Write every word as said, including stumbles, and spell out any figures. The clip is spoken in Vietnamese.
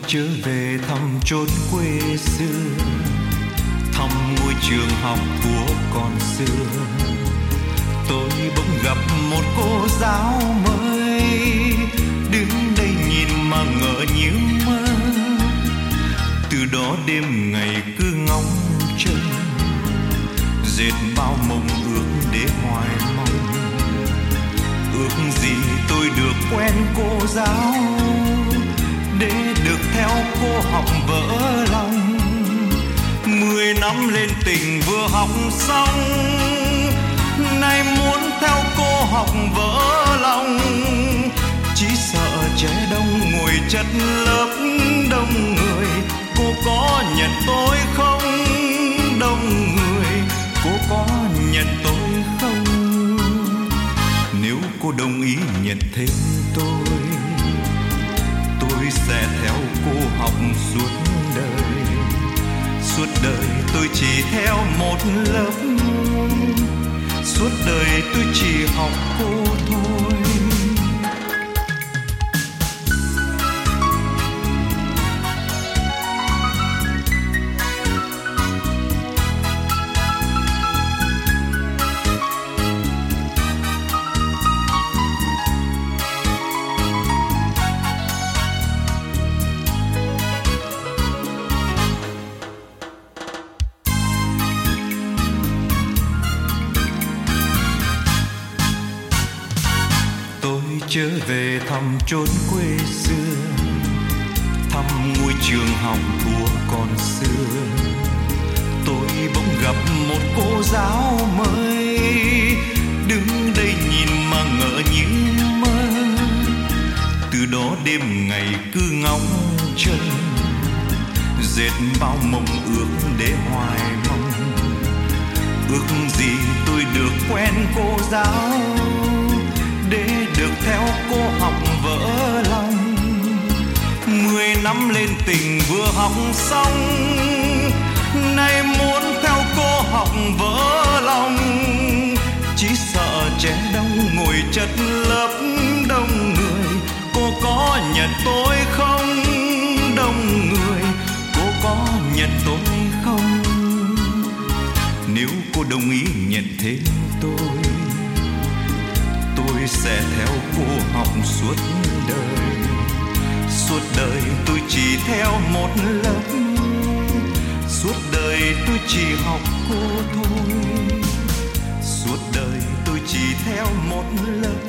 trở về thăm chốn quê xưa, thăm ngôi trường học của con xưa. Tôi bỗng gặp một cô giáo mới, đứng đây nhìn mà ngỡ như mơ. Từ đó đêm ngày cứ ngóng trông, dệt bao mộng ước để hoài mong. Ước gì tôi được quen cô giáo, để được theo cô học vỡ lòng. Mười năm lên tình vừa học xong, nay muốn theo cô học vỡ lòng. Chỉ sợ trẻ đông ngồi chất lớp đông người, cô có nhận tôi không? Đông người, cô có nhận tôi không? Nếu cô đồng ý nhận thêm tôi, tôi sẽ theo cô học suốt đời. Suốt đời tôi chỉ theo một lớp, suốt đời tôi chỉ học cô thôi. Trở về thăm chốn quê xưa, thăm ngôi trường học của con xưa. Tôi bỗng gặp một cô giáo mới, đứng đây nhìn mà ngỡ như mơ. Từ đó đêm ngày cứ ngóng trông, dệt bao mộng ước để hoài mong. Ước gì tôi được quen cô giáo, để được theo cô học vỡ lòng. Mười năm lên tình vừa học xong, nay muốn theo cô học vỡ lòng. Chỉ sợ trẻ đông ngồi chất lớp đông người, cô có nhận tôi không? Đông người, cô có nhận tôi không? Nếu cô đồng ý nhận thêm tôi, tôi sẽ theo cô học suốt đời. Suốt đời tôi chỉ theo một lớp, suốt đời tôi chỉ học cô thôi. Suốt đời tôi chỉ theo một lớp,